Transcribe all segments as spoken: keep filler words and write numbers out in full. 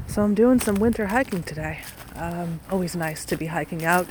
So I'm doing some winter hiking today. Um, always nice to be hiking out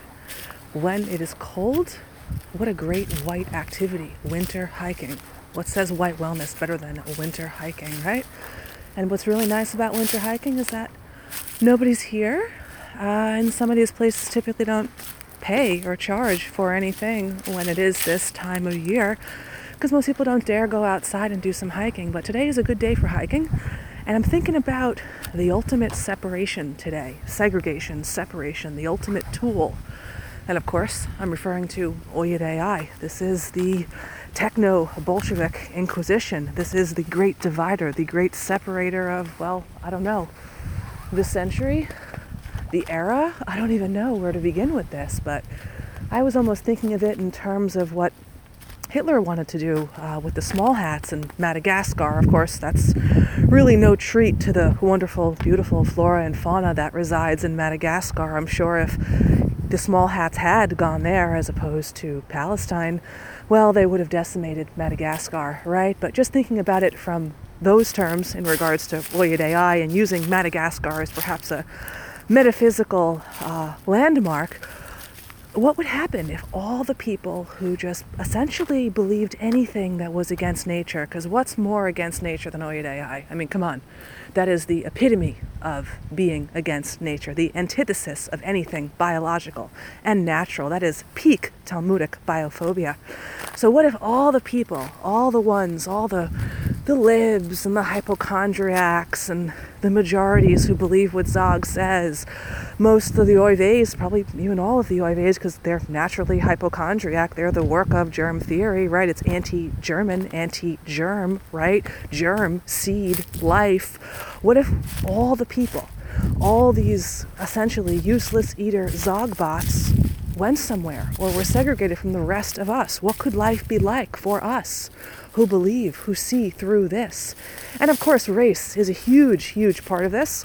when it is cold. What a great white activity, winter hiking. What says white wellness better than winter hiking, right? And what's really nice about winter hiking is that nobody's here. Uh, and some of these places typically don't pay or charge for anything when it is this time of year, because most people don't dare go outside and do some hiking. But today is a good day for hiking. And I'm thinking about the ultimate separation today, segregation, separation, the ultimate tool. And of course, I'm referring to Oyed A I. This is the techno-Bolshevik Inquisition. This is the great divider, the great separator of, well, I don't know, the century, the era. I don't even know where to begin with this, but I was almost thinking of it in terms of what Hitler wanted to do uh, with the small hats in Madagascar. Of course, that's really no treat to the wonderful, beautiful flora and fauna that resides in Madagascar. I'm sure if the small hats had gone there as opposed to Palestine, well, they would have decimated Madagascar, right? But just thinking about it from those terms in regards to Oyed A I and using Madagascar as perhaps a metaphysical uh, landmark, what would happen if all the people who just essentially believed anything that was against nature, because what's more against nature than Oyed A I? I mean, come on. That is the epitome of being against nature, the antithesis of anything biological and natural. That is peak Talmudic biophobia. So what if all the people, all the ones, all the the libs and the hypochondriacs and the majorities who believe what Zog says, most of the Oives, probably even all of the Oives, because they're naturally hypochondriac, they're the work of germ theory, right? It's anti-German, anti-germ, right? Germ, seed, life. What if all the people, all these essentially useless eater Zog bots went somewhere or were segregated from the rest of us? What could life be like for us who believe, who see through this? And of course, race is a huge, huge part of this.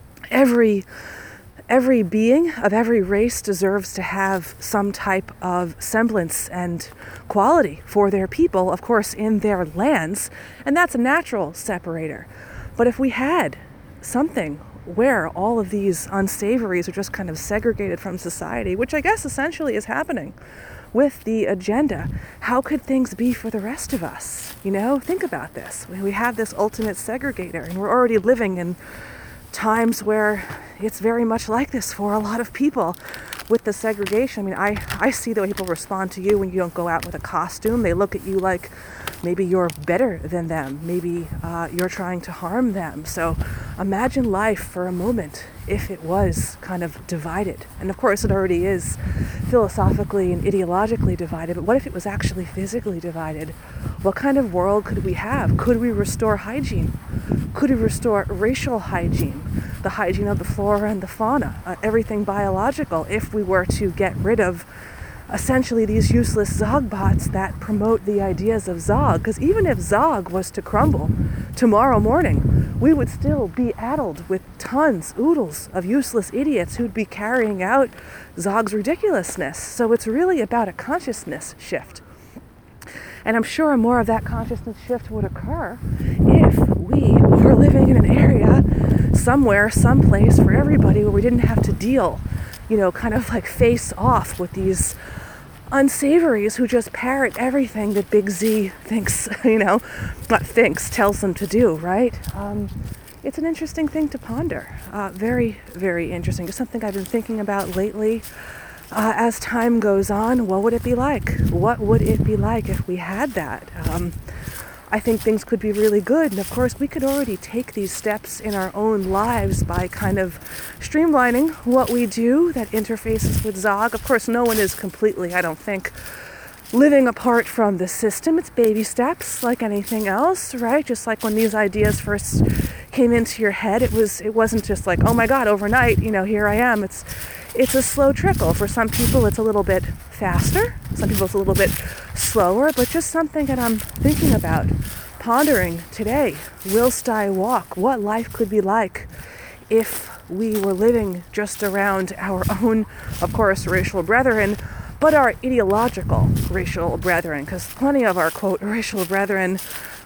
Every every being of every race deserves to have some type of semblance and quality for their people, of course, in their lands, and that's a natural separator. But if we had something where all of these unsavories are just kind of segregated from society, which I guess essentially is happening with the agenda, how could things be for the rest of us? You know, think about this. We have this ultimate segregator, and we're already living in times where it's very much like this for a lot of people with the segregation. I mean, I, I see the way people respond to you when you don't go out with a costume. They look at you like maybe you're better than them. Maybe uh, you're trying to harm them. So imagine life for a moment if it was kind of divided. And of course it already is philosophically and ideologically divided, but what if it was actually physically divided? What kind of world could we have? Could we restore hygiene? Could we restore racial hygiene? The hygiene of the flora and the fauna, uh, everything biological, if we were to get rid of essentially these useless Zog bots that promote the ideas of Zog. Because even if Zog was to crumble tomorrow morning, we would still be addled with tons, oodles of useless idiots who'd be carrying out Zog's ridiculousness. So it's really about a consciousness shift. And I'm sure more of that consciousness shift would occur if we were living in an area somewhere, someplace for everybody where we didn't have to deal, you know, kind of like face off with these unsavories who just parrot everything that Big Z thinks, you know, not thinks, tells them to do, right? Um, it's an interesting thing to ponder. Uh, very, very interesting. Just something I've been thinking about lately. Uh, as time goes on, what would it be like? What would it be like if we had that? Um, I think things could be really good. And of course, we could already take these steps in our own lives by kind of streamlining what we do that interfaces with Zog. Of course, no one is completely, I don't think, living apart from the system. It's baby steps like anything else, right? Just like when these ideas first came into your head, it was it wasn't just like, oh my God, overnight, you know, here I am. It's it's a slow trickle. For some people, it's a little bit faster. Some people, it's a little bit slower, but just something that I'm thinking about, pondering today. Whilst I walk, what life could be like if we were living just around our own, of course, racial brethren, but our ideological racial brethren, because plenty of our, quote, racial brethren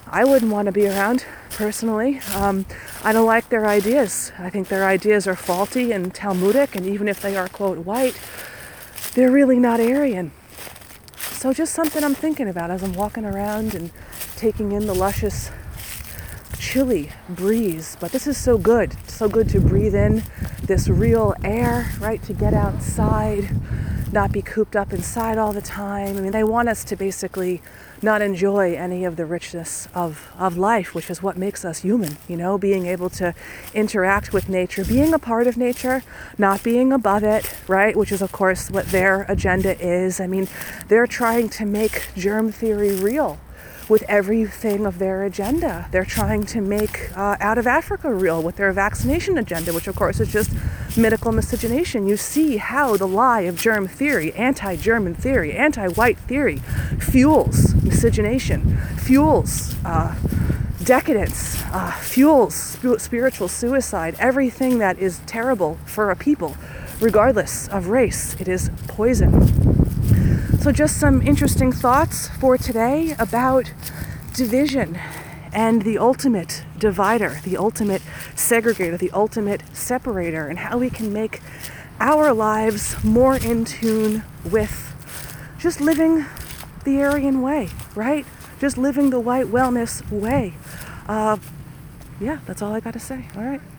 I wouldn't want to be around personally. Um, I don't like their ideas. I think their ideas are faulty and Talmudic, and even if they are, quote, white, they're really not Aryan. So just something I'm thinking about as I'm walking around and taking in the luscious, chilly breeze. But this is so good. So good to breathe in this real air, right? To get outside, not be cooped up inside all the time. I mean, they want us to basically not enjoy any of the richness of, of life, which is what makes us human, you know, being able to interact with nature, being a part of nature, not being above it, right? Which is, of course, what their agenda is. I mean, they're trying to make germ theory real with everything of their agenda. They're trying to make uh, out of Africa real with their vaccination agenda, which of course is just medical miscegenation. You see how the lie of germ theory, anti-German theory, anti-white theory fuels miscegenation, fuels uh, decadence, uh, fuels sp- spiritual suicide, everything that is terrible for a people, regardless of race. It is poison. So just some interesting thoughts for today about division and the ultimate divider, the ultimate segregator, the ultimate separator, and how we can make our lives more in tune with just living the Aryan way, right? Just living the white wellness way. Uh, yeah, that's all I got to say. All right.